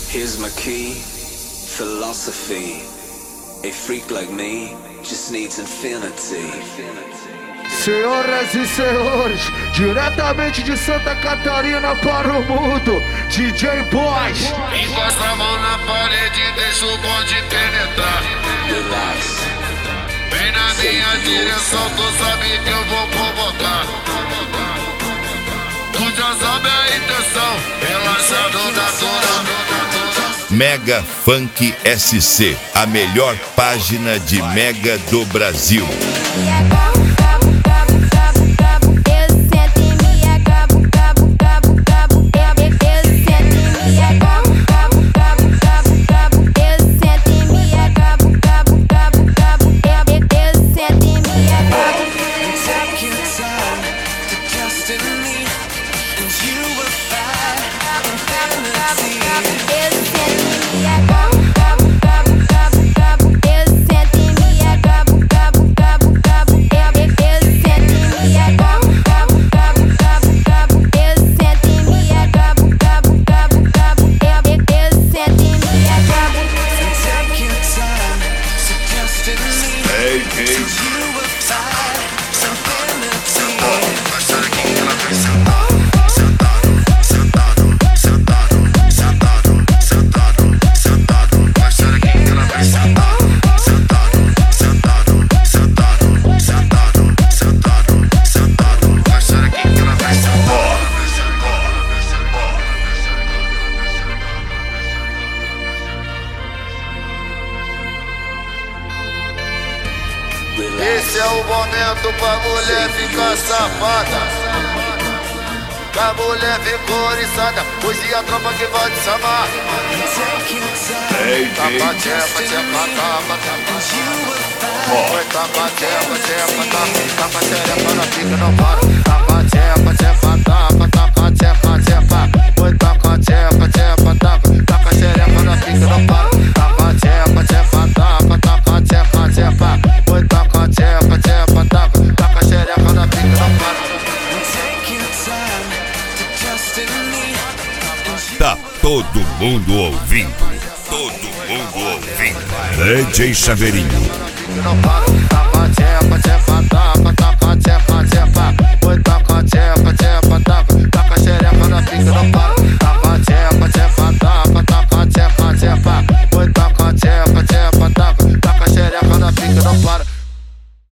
Here's my key, philosophy. A freak like me just needs infinity. Senhoras e senhores, diretamente de Santa Catarina para o mundo, DJ Boys. Encosta a mão na parede e deixa o bonde penetrar. Relax. Vem na minha direção, tu sabe que eu vou provocar. Tu já sabe a intenção, relaxando natural. Mega Funk SC, a melhor página de Mega do Brasil. Esse é o momento pra mulher ficar safada. Pra mulher ficou oriçada, hoje a tropa que vai te chamar. Tapa, tchepa, tchepa, tapa, tapa. Oi, tapa, tchepa, tchepa, tapa. Tapa, tchepa, na pica não para. Tapa, tchepa, tchepa, tapa. Tapa, tchepa, tchepa. Oi, tapa, tchepa, tchepa, tapa. Tapa, tchepa, na pica não para. Tapa, tchepa, tchepa, tapa. Tapa, tchepa, tchepa. Oi, tapa, tchepa, tchepa, tapa. Tapa, tchepa, na pica não para. Tá todo mundo ouvindo. Todo mundo ouvindo. DJ Chaveirinho. Tapa, tchepa, tchepa.